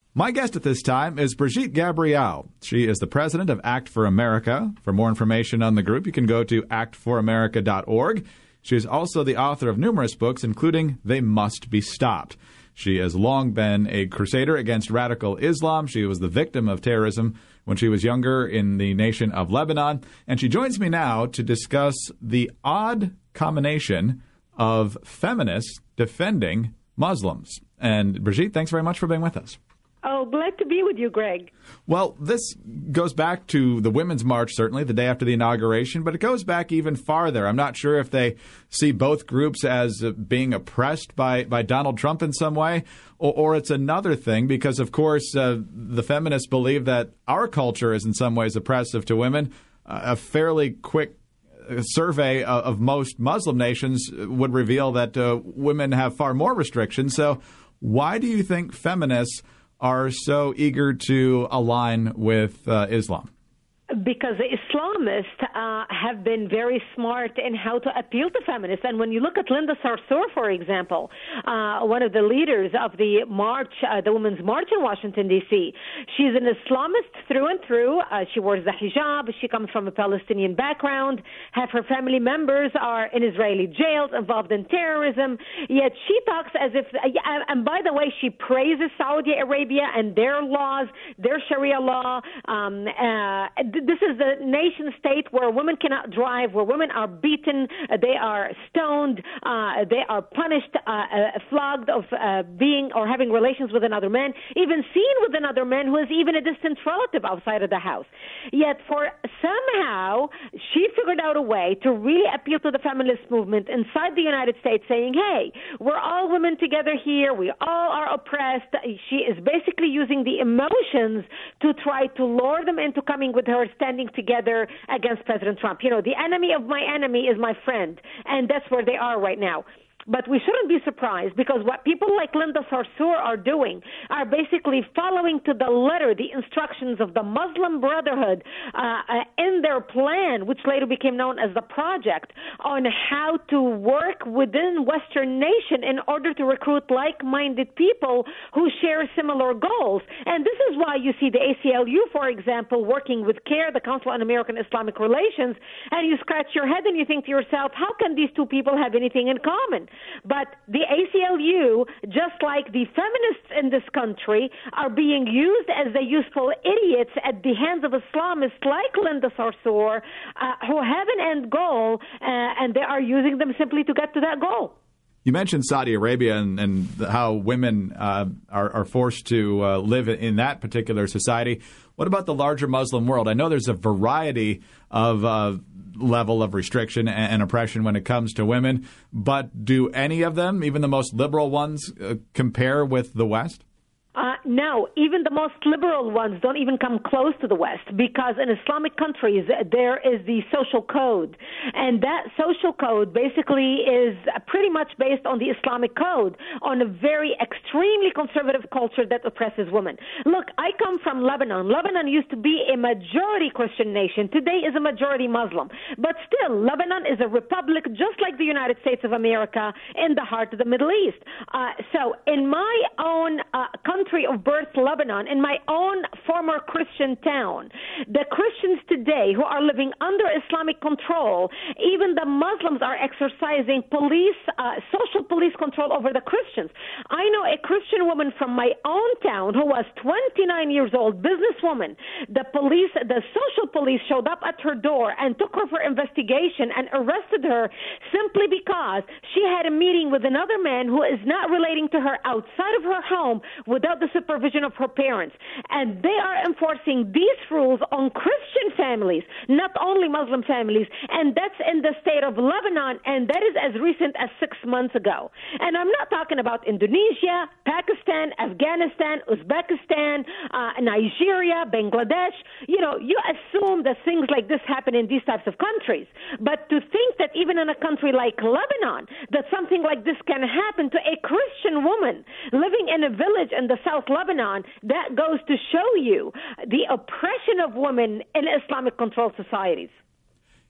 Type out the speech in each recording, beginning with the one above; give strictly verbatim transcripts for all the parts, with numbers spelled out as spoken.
My guest at this time is Brigitte Gabriel. She is the president of Act for America. For more information on the group, you can go to act for america dot org. She is also the author of numerous books, including They Must Be Stopped. She has long been a crusader against radical Islam. She was the victim of terrorism when she was younger in the nation of Lebanon. And she joins me now to discuss the odd combination of feminists defending Muslims. And Brigitte, thanks very much for being with us. Oh, glad to be with you, Greg. Well, this goes back to the Women's March, certainly, the day after the inauguration, but it goes back even farther. I'm not sure if they see both groups as uh, being oppressed by, by Donald Trump in some way, or, or it's another thing, because, of course, uh, the feminists believe that our culture is in some ways oppressive to women. Uh, a fairly quick survey of, of most Muslim nations would reveal that uh, women have far more restrictions. So why do you think feminists are so eager to align with uh, Islam? Because the Islamists uh, have been very smart in how to appeal to feminists. And when you look at Linda Sarsour, for example, uh, one of the leaders of the march, uh, the Women's March in Washington, D C, she's an Islamist through and through. Uh, she wears the hijab. She comes from a Palestinian background. Half her family members are in Israeli jails involved in terrorism. Yet she talks as if, uh, and by the way, she praises Saudi Arabia and their laws, their Sharia law. Um, uh, This is the nation state where women cannot drive, where women are beaten, uh, they are stoned, uh, they are punished, uh, uh, flogged of uh, being or having relations with another man, even seen with another man who is even a distant relative outside of the house. Yet for somehow she figured out a way to really appeal to the feminist movement inside the United States, saying, hey, we're all women together here, we all are oppressed. She is basically using the emotions to try to lure them into coming with her, standing together against President Trump. You know, the enemy of my enemy is my friend, and that's where they are right now. But we shouldn't be surprised, because what people like Linda Sarsour are doing are basically following to the letter the instructions of the Muslim Brotherhood uh, in their plan, which later became known as the Project, on how to work within Western nation in order to recruit like-minded people who share similar goals. And this is why you see the A C L U, for example, working with CARE, the Council on American Islamic Relations, and you scratch your head and you think to yourself, how can these two people have anything in common? But the A C L U, just like the feminists in this country, are being used as the useful idiots at the hands of Islamists like Linda Sarsour, uh, who have an end goal, uh, and they are using them simply to get to that goal. You mentioned Saudi Arabia and, and how women uh, are, are forced to uh, live in that particular society. What about the larger Muslim world? I know there's a variety of uh, level of restriction and, and oppression when it comes to women, but do any of them, even the most liberal ones, uh, compare with the West? Uh, no, even the most liberal ones don't even come close to the West, because in Islamic countries there is the social code, and that social code basically is pretty much based on the Islamic code, on a very extremely conservative culture that oppresses women. Look, I come from Lebanon. Lebanon used to be a majority Christian nation. Today is a majority Muslim. But still, Lebanon is a republic just like the United States of America in the heart of the Middle East. Uh, so in my own uh, country, country of birth, Lebanon, in my own former Christian town, the Christians today who are living under Islamic control, even the Muslims are exercising police, uh, social police control over the Christians. I know a Christian woman from my own town who was twenty-nine years old, businesswoman. The police, the social police showed up at her door and took her for investigation and arrested her simply because she had a meeting with another man who is not relating to her outside of her home without the supervision of her parents. And they are enforcing these rules on Christian families, not only Muslim families, and that's in the state of Lebanon, and that is as recent as six months ago. And I'm not talking about Indonesia, Pakistan, Afghanistan, Uzbekistan, uh, Nigeria, Bangladesh. You know, you assume that things like this happen in these types of countries. But to think that even in a country like Lebanon, that something like this can happen to a Christian woman living in a village in the South Lebanon, that goes to show you the oppression of women in Islamic controlled societies.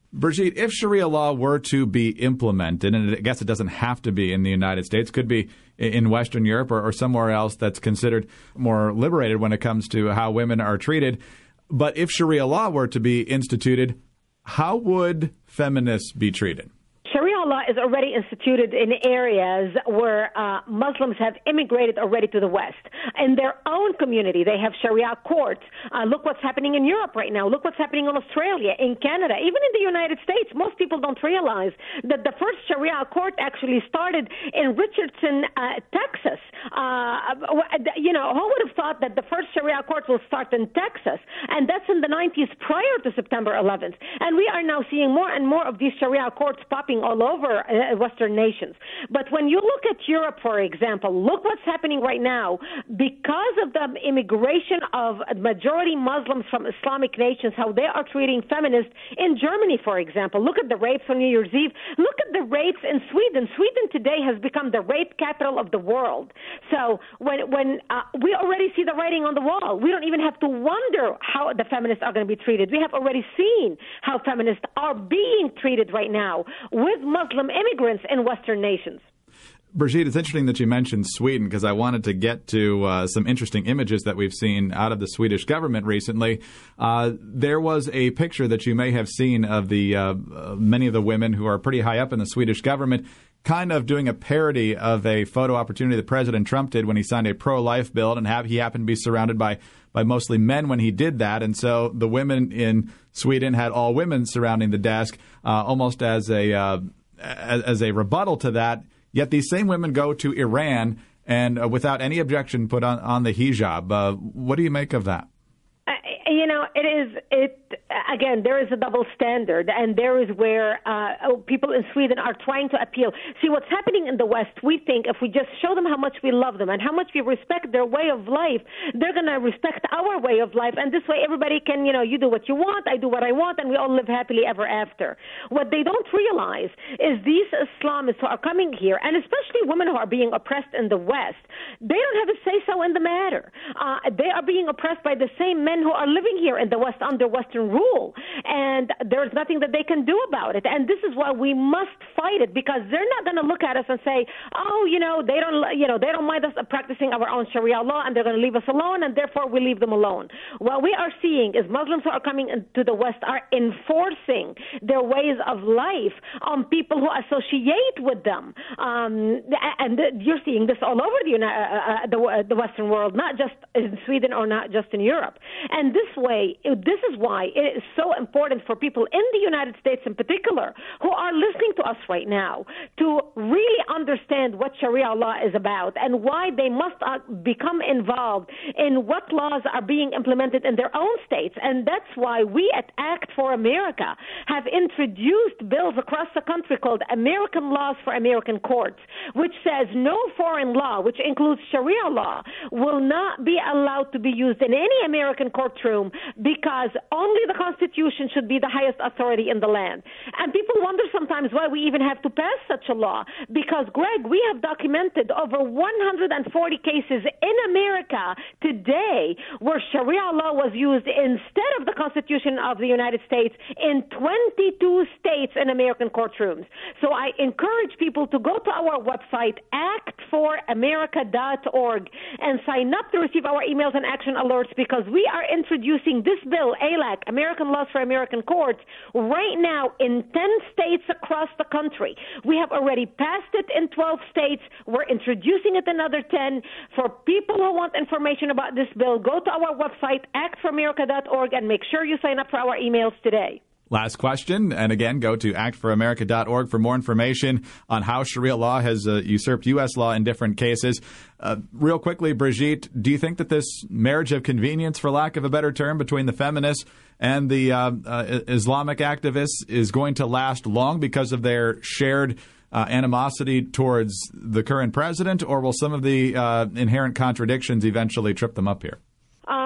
Brigitte, if Sharia law were to be implemented, and I guess it doesn't have to be in the United States, could be in Western Europe or, or somewhere else that's considered more liberated when it comes to how women are treated. But if Sharia law were to be instituted, how would feminists be treated? Sharia law is already instituted in areas where uh, Muslims have immigrated already to the West. In their own community, they have Sharia courts. Uh, look what's happening in Europe right now. Look what's happening in Australia, in Canada, even in the United States. Most people don't realize that the first Sharia court actually started in Richardson, uh, Texas. Uh, you know, who would have thought that the first Sharia court will start in Texas? And that's in the nineties prior to September eleventh. And we are now seeing more and more of these Sharia courts popping all over uh, Western nations. But when you look at Europe, for example, look what's happening right now. Because of the immigration of majority Muslims from Islamic nations, how they are treating feminists in Germany, for example. Look at the rapes on New Year's Eve. Look at the rapes in Sweden. Sweden today has become the rape capital of the world. So when when uh, we already see the writing on the wall, we don't even have to wonder how the feminists are going to be treated. We have already seen how feminists are being treated right now with Muslim immigrants in Western nations. Brigitte, it's interesting that you mentioned Sweden because I wanted to get to uh, some interesting images that we've seen out of the Swedish government recently. Uh, there was a picture that you may have seen of the uh, uh, many of the women who are pretty high up in the Swedish government kind of doing a parody of a photo opportunity that President Trump did when he signed a pro-life bill, and have, he happened to be surrounded by, by mostly men when he did that. And so the women in Sweden had all women surrounding the desk, uh, almost as a uh, as, as a rebuttal to that. Yet these same women go to Iran and uh, without any objection put on, on the hijab. Uh, what do you make of that? Uh, you know, it is, it, again, there is a double standard, and there is where uh, people in Sweden are trying to appeal. See, what's happening in the West, we think if we just show them how much we love them and how much we respect their way of life, they're going to respect our way of life, and this way everybody can, you know, you do what you want, I do what I want, and we all live happily ever after. What they don't realize is these Islamists who are coming here, and especially women who are being oppressed in the West, they don't have a say-so in the matter. Uh, they are being oppressed by the same men who are living here in the West under Western rule, and there's nothing that they can do about it. And this is why we must fight it, because they're not going to look at us and say, oh, you know, they don't, you know, they don't mind us practicing our own Sharia law, and they're going to leave us alone, and therefore we leave them alone. What we are seeing is Muslims who are coming into the West are enforcing their ways of life on people who associate with them, um, and you're seeing this all over the, uh, the the Western world, not just in Sweden or not just in Europe. And this way, this is why it is so important for people in the United States in particular who are listening to us right now to really understand what Sharia law is about and why they must uh, become involved in what laws are being implemented in their own states. And that's why we at Act for America have introduced bills across the country called American Laws for American Courts, which says no foreign law, which includes Sharia law, will not be allowed to be used in any American courtroom because only the Constitution should be the highest authority in the land. And people wonder sometimes why we even have to pass such a law, because, Greg, we have documented over one hundred forty cases in America today where Sharia law was used instead of the Constitution of the United States in twenty-two states in American courtrooms. So I encourage people to go to our website, act for america dot org, and sign up to receive our emails and action alerts, because we are introducing this bill, A L A C, American Laws for American Courts, right now in ten states across the country. We have already passed it in twelve states. We're introducing it in another ten. For people who want information about this bill, go to our website, act for america dot org, and make sure you sign up for our emails today. Last question, and again, go to act for america dot org for more information on how Sharia law has uh, usurped U S law in different cases. Uh, real quickly, Brigitte, do you think that this marriage of convenience, for lack of a better term, between the feminists and the uh, uh, Islamic activists is going to last long because of their shared uh, animosity towards the current president, or will some of the uh, inherent contradictions eventually trip them up here? Uh, I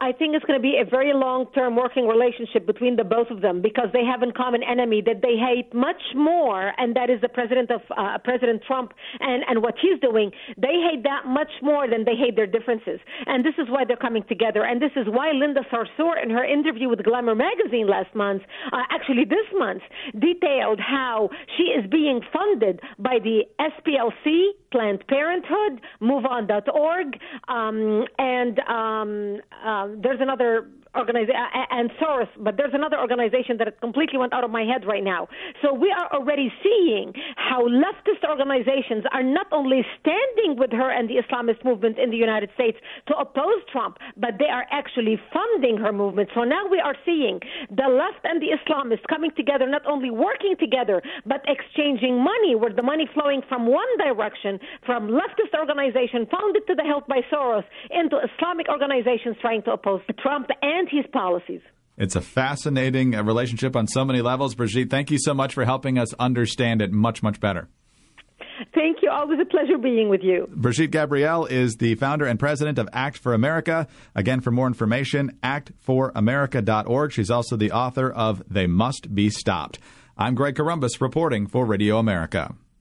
I think it's going to be a very long-term working relationship between the both of them because they have in common enemy that they hate much more, and that is the president of uh, President Trump and, and what he's doing. They hate that much more than they hate their differences. And this is why they're coming together. And this is why Linda Sarsour, in her interview with Glamour magazine last month, uh, actually this month, detailed how she is being funded by the S P L C, Planned Parenthood, move on dot org, um, and um, uh, there's another organization, and Soros, but there's another organization that completely went out of my head right now. So we are already seeing how leftist organizations are not only standing with her and the Islamist movement in the United States to oppose Trump, but they are actually funding her movement. So now we are seeing the left and the Islamists coming together, not only working together, but exchanging money, where the money flowing from one direction, from leftist organization founded to the help by Soros, into Islamic organizations trying to oppose Trump and his policies. It's a fascinating uh, relationship on so many levels. Brigitte, thank you so much for helping us understand it much, much better. Thank you. Always a pleasure being with you. Brigitte Gabriel is the founder and president of Act for America. Again, for more information, act for america dot org. She's also the author of They Must Be Stopped. I'm Greg Corombos reporting for Radio America.